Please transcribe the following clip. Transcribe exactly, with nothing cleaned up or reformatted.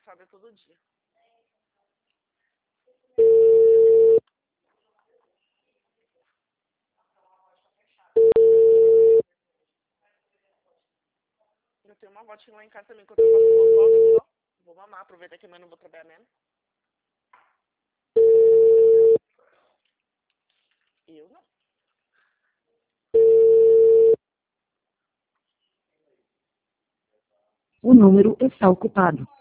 sobra todo dia. Eu tenho uma botinha lá em casa também, que eu tô passando só. Vou mamar, aproveitar que amanhã não vou trabalhar mesmo. Eu não. O número está ocupado.